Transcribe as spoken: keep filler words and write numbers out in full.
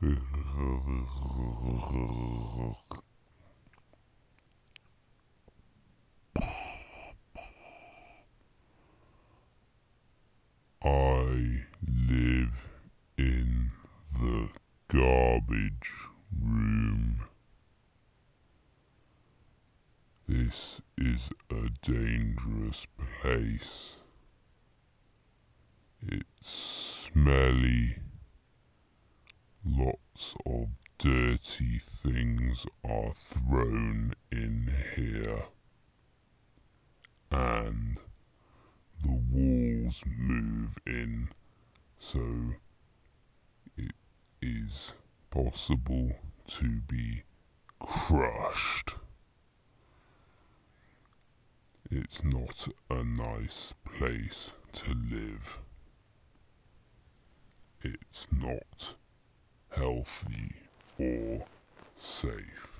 I live in the garbage room. This is a dangerous place. It's smelly. Lots of dirty things are thrown in here. And the walls move in, so it is possible to be crushed. It's not a nice place to live. It's not healthy or safe.